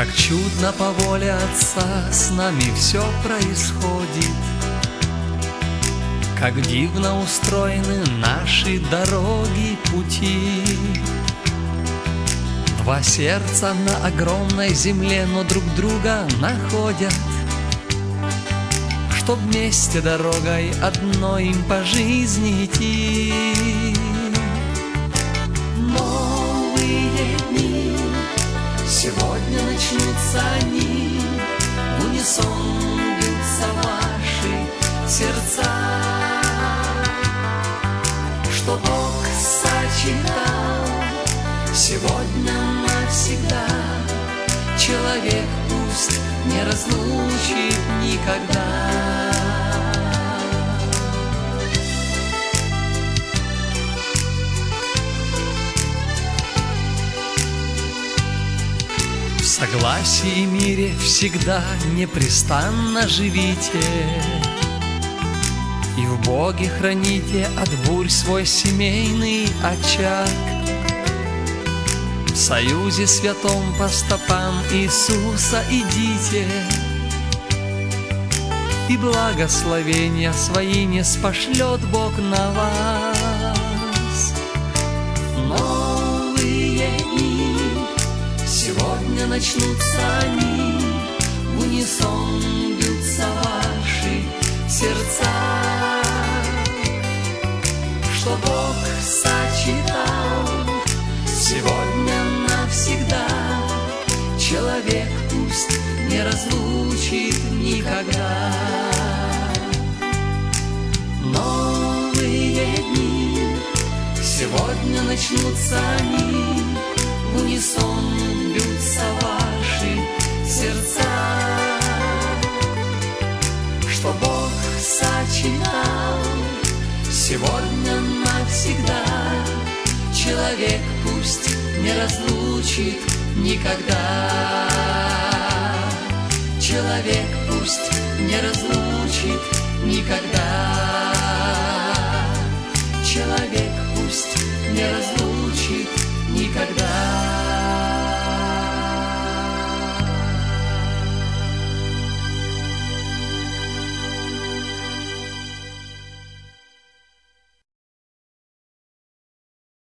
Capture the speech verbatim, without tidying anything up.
Как чудно по воле Отца с нами все происходит, как дивно устроены наши дороги, пути. Два сердца на огромной земле, но друг друга находят, чтоб вместе дорогой одной им по жизни идти. Новые дни, сегодня начнутся они, в унисон бьются ваши сердца, что Бог сочетал сегодня навсегда. Человек пусть не разлучит никогда. В согласии и мире всегда непрестанно живите, и в Боге храните от бурь свой семейный очаг. В союзе святом по стопам Иисуса идите, и благословения свои не спошлет Бог на вас. Новые дни, сегодня начнутся они, в унисон бьются ваши сердца, что Бог сочетал сегодня навсегда. Человек пусть не разлучит никогда. Новые дни, сегодня начнутся они, в унисон бьются ваши сердца, что Бог сочетал сегодня навсегда. Человек пусть не разлучит никогда. Человек пусть не разлучит никогда. Человек пусть не разлучит.